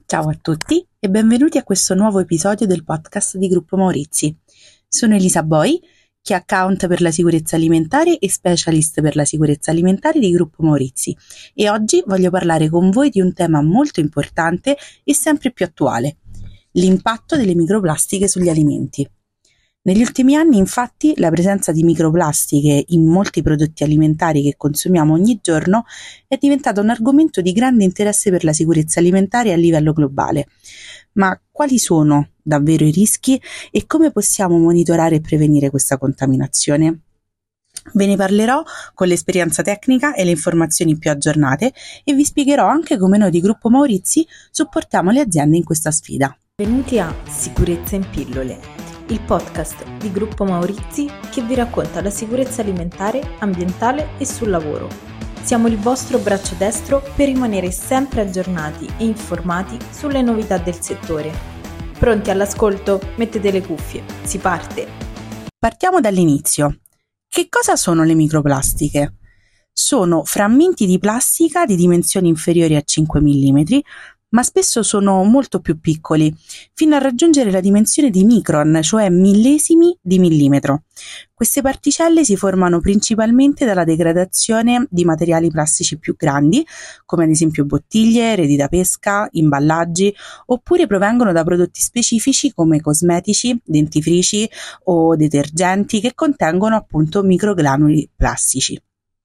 Ciao a tutti e benvenuti a questo nuovo episodio del podcast di Gruppo Maurizi. Sono Elisa Boi, che è account per la sicurezza alimentare e specialist per la sicurezza alimentare di Gruppo Maurizi, e oggi voglio parlare con voi di un tema molto importante e sempre più attuale: l'impatto delle microplastiche sugli alimenti. Negli ultimi anni, infatti, la presenza di microplastiche in molti prodotti alimentari che consumiamo ogni giorno è diventata un argomento di grande interesse per la sicurezza alimentare a livello globale. Ma quali sono davvero i rischi e come possiamo monitorare e prevenire questa contaminazione? Ve ne parlerò con l'esperienza tecnica e le informazioni più aggiornate e vi spiegherò anche come noi di Gruppo Maurizi supportiamo le aziende in questa sfida. Benvenuti a Sicurezza in pillole, il podcast di Gruppo Maurizi che vi racconta la sicurezza alimentare, ambientale e sul lavoro. Siamo il vostro braccio destro per rimanere sempre aggiornati e informati sulle novità del settore. Pronti all'ascolto? Mettete le cuffie, si parte! Partiamo dall'inizio. Che cosa sono le microplastiche? Sono frammenti di plastica di dimensioni inferiori a 5 mm, ma spesso sono molto più piccoli, fino a raggiungere la dimensione di micron, cioè millesimi di millimetro. Queste particelle si formano principalmente dalla degradazione di materiali plastici più grandi, come ad esempio bottiglie, reti da pesca, imballaggi, oppure provengono da prodotti specifici come cosmetici, dentifrici o detergenti che contengono appunto microgranuli plastici.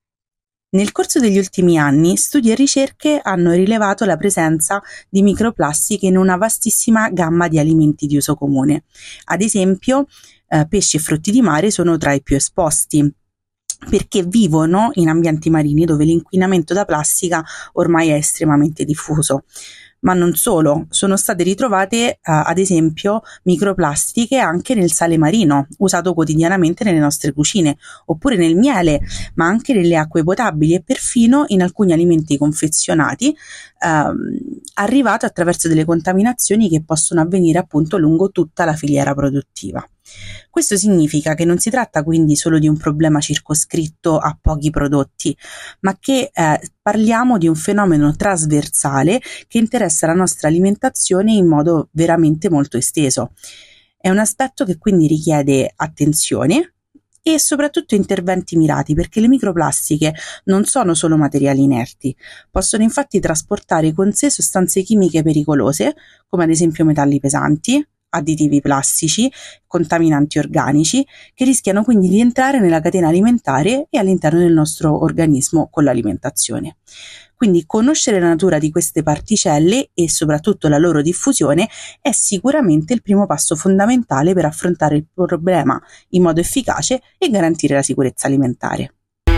Nel corso degli ultimi anni, studi e ricerche hanno rilevato la presenza di microplastiche in una vastissima gamma di alimenti di uso comune. Ad esempio, pesci e frutti di mare sono tra i più esposti, perché vivono in ambienti marini dove l'inquinamento da plastica ormai è estremamente diffuso. Ma non solo, sono state ritrovate ad esempio microplastiche anche nel sale marino, usato quotidianamente nelle nostre cucine, oppure nel miele, ma anche nelle acque potabili e perfino in alcuni alimenti confezionati, arrivato attraverso delle contaminazioni che possono avvenire appunto lungo tutta la filiera produttiva. Questo significa che non si tratta quindi solo di un problema circoscritto a pochi prodotti, ma che parliamo di un fenomeno trasversale che interessa la nostra alimentazione in modo veramente molto esteso. È un aspetto che quindi richiede attenzione e soprattutto interventi mirati, perché le microplastiche non sono solo materiali inerti, possono infatti trasportare con sé sostanze chimiche pericolose, come ad esempio metalli pesanti, additivi plastici, contaminanti organici, che rischiano quindi di entrare nella catena alimentare e all'interno del nostro organismo con l'alimentazione. Quindi conoscere la natura di queste particelle e soprattutto la loro diffusione è sicuramente il primo passo fondamentale per affrontare il problema in modo efficace e garantire la sicurezza alimentare.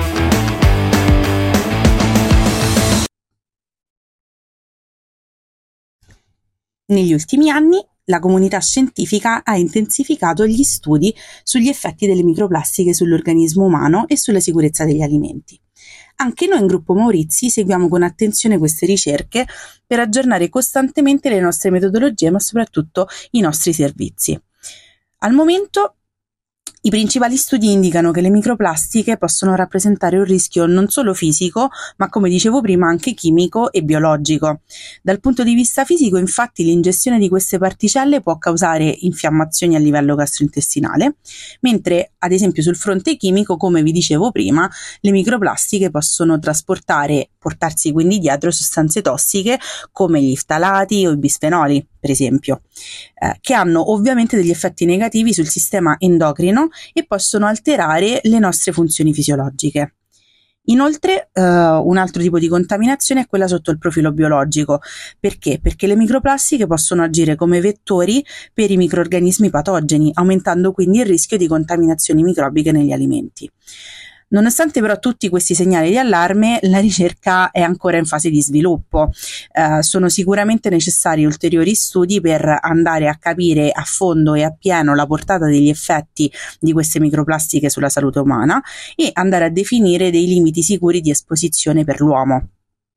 Negli ultimi anni la comunità scientifica ha intensificato gli studi sugli effetti delle microplastiche sull'organismo umano e sulla sicurezza degli alimenti. Anche noi in Gruppo Maurizi seguiamo con attenzione queste ricerche per aggiornare costantemente le nostre metodologie, ma soprattutto i nostri servizi. Al momento i principali studi indicano che le microplastiche possono rappresentare un rischio non solo fisico, ma come dicevo prima anche chimico e biologico. Dal punto di vista fisico, infatti, l'ingestione di queste particelle può causare infiammazioni a livello gastrointestinale, mentre ad esempio sul fronte chimico, come vi dicevo prima, le microplastiche possono portarsi quindi dietro sostanze tossiche come gli ftalati o i bisfenoli, per esempio, che hanno ovviamente degli effetti negativi sul sistema endocrino e possono alterare le nostre funzioni fisiologiche. Inoltre, un altro tipo di contaminazione è quella sotto il profilo biologico. Perché? Perché le microplastiche possono agire come vettori per i microrganismi patogeni, aumentando quindi il rischio di contaminazioni microbiche negli alimenti. Nonostante però tutti questi segnali di allarme, la ricerca è ancora in fase di sviluppo. Sono sicuramente necessari ulteriori studi per andare a capire a fondo e appieno la portata degli effetti di queste microplastiche sulla salute umana e andare a definire dei limiti sicuri di esposizione per l'uomo.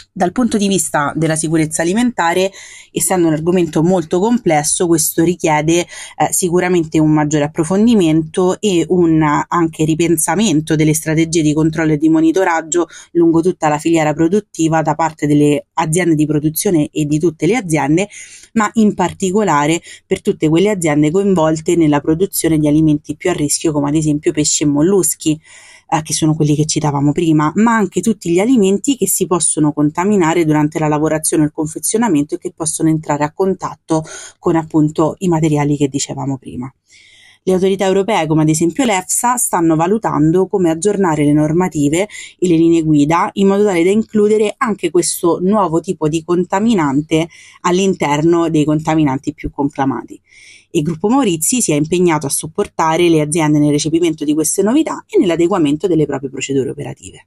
Dal punto di vista della sicurezza alimentare, essendo un argomento molto complesso, questo richiede sicuramente un maggiore approfondimento e un anche ripensamento delle strategie di controllo e di monitoraggio lungo tutta la filiera produttiva da parte delle aziende di produzione e di tutte le aziende, ma in particolare per tutte quelle aziende coinvolte nella produzione di alimenti più a rischio, come ad esempio pesci e molluschi, che sono quelli che citavamo prima, ma anche tutti gli alimenti che si possono contaminare durante la lavorazione o il confezionamento e che possono entrare a contatto con appunto i materiali che dicevamo prima. Le autorità europee, come ad esempio l'EFSA, stanno valutando come aggiornare le normative e le linee guida in modo tale da includere anche questo nuovo tipo di contaminante all'interno dei contaminanti più conclamati. Il gruppo Maurizi si è impegnato a supportare le aziende nel recepimento di queste novità e nell'adeguamento delle proprie procedure operative.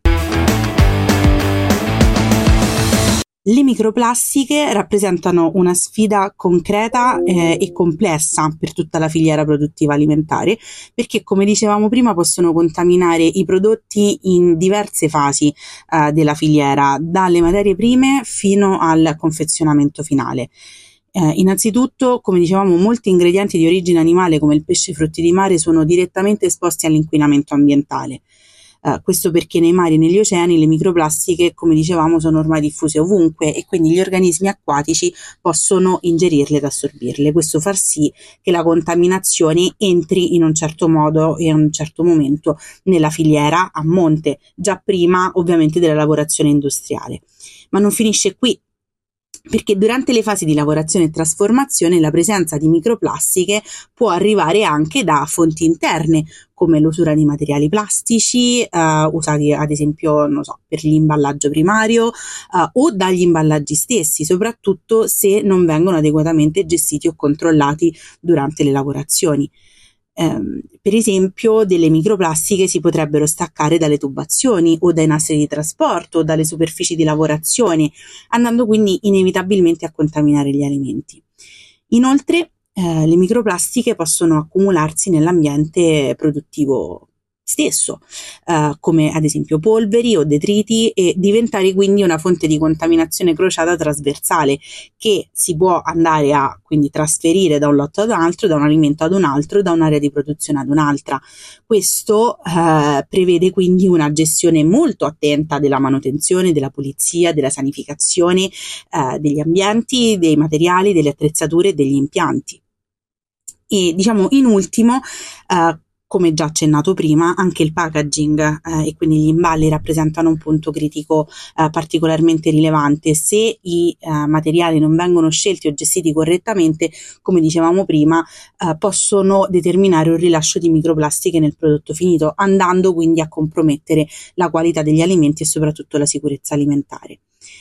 Le microplastiche rappresentano una sfida concreta e complessa per tutta la filiera produttiva alimentare, perché, come dicevamo prima, possono contaminare i prodotti in diverse fasi della filiera, dalle materie prime fino al confezionamento finale. Innanzitutto, come dicevamo, molti ingredienti di origine animale come il pesce e i frutti di mare sono direttamente esposti all'inquinamento ambientale. Questo perché nei mari e negli oceani le microplastiche, come dicevamo, sono ormai diffuse ovunque e quindi gli organismi acquatici possono ingerirle ed assorbirle. Questo fa sì che la contaminazione entri in un certo modo e in un certo momento nella filiera a monte, già prima ovviamente della lavorazione industriale. Ma non finisce qui, perché durante le fasi di lavorazione e trasformazione la presenza di microplastiche può arrivare anche da fonti interne, come l'usura di materiali plastici usati ad esempio, per l'imballaggio primario o dagli imballaggi stessi, soprattutto se non vengono adeguatamente gestiti o controllati durante le lavorazioni. Per esempio, delle microplastiche si potrebbero staccare dalle tubazioni o dai nastri di trasporto o dalle superfici di lavorazione, andando quindi inevitabilmente a contaminare gli alimenti. Inoltre, le microplastiche possono accumularsi nell'ambiente produttivo stesso, come ad esempio polveri o detriti, e diventare quindi una fonte di contaminazione crociata trasversale che si può andare a quindi trasferire da un lotto ad un altro, da un alimento ad un altro, da un'area di produzione ad un'altra. Questo prevede quindi una gestione molto attenta della manutenzione, della pulizia, della sanificazione degli ambienti, dei materiali, delle attrezzature e degli impianti. E in ultimo, come già accennato prima, anche il packaging e quindi gli imballi rappresentano un punto critico particolarmente rilevante. Se i materiali non vengono scelti o gestiti correttamente, come dicevamo prima, possono determinare un rilascio di microplastiche nel prodotto finito, andando quindi a compromettere la qualità degli alimenti e soprattutto la sicurezza alimentare.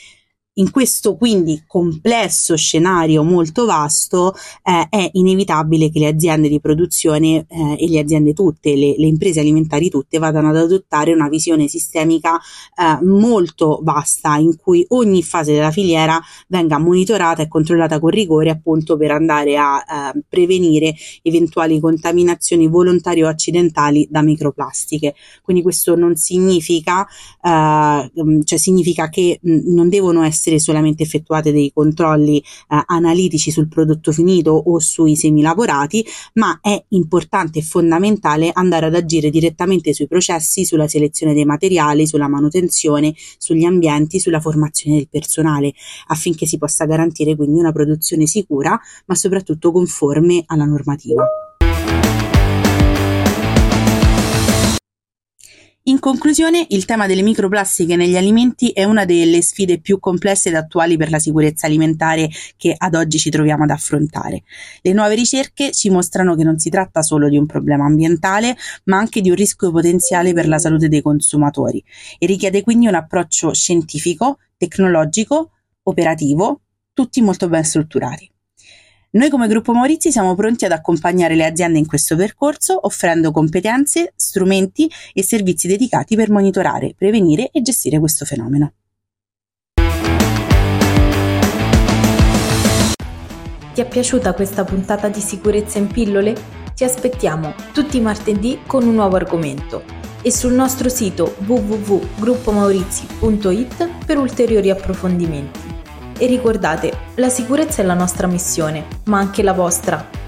In questo quindi complesso scenario molto vasto è inevitabile che le aziende di produzione e le aziende tutte, le imprese alimentari tutte, vadano ad adottare una visione sistemica molto vasta, in cui ogni fase della filiera venga monitorata e controllata con rigore, appunto per andare a prevenire eventuali contaminazioni volontarie o accidentali da microplastiche. Quindi questo non significa, significa che non devono essere solamente effettuate dei controlli analitici sul prodotto finito o sui semilavorati, ma è importante e fondamentale andare ad agire direttamente sui processi, sulla selezione dei materiali, sulla manutenzione, sugli ambienti, sulla formazione del personale, affinché si possa garantire quindi una produzione sicura, ma soprattutto conforme alla normativa. In conclusione, il tema delle microplastiche negli alimenti è una delle sfide più complesse ed attuali per la sicurezza alimentare che ad oggi ci troviamo ad affrontare. Le nuove ricerche ci mostrano che non si tratta solo di un problema ambientale, ma anche di un rischio potenziale per la salute dei consumatori, e richiede quindi un approccio scientifico, tecnologico, operativo, tutti molto ben strutturati. Noi come Gruppo Maurizi siamo pronti ad accompagnare le aziende in questo percorso, offrendo competenze, strumenti e servizi dedicati per monitorare, prevenire e gestire questo fenomeno. Ti è piaciuta questa puntata di Sicurezza in pillole? Ti aspettiamo tutti i martedì con un nuovo argomento e sul nostro sito www.gruppomaurizi.it per ulteriori approfondimenti. E ricordate, la sicurezza è la nostra missione, ma anche la vostra.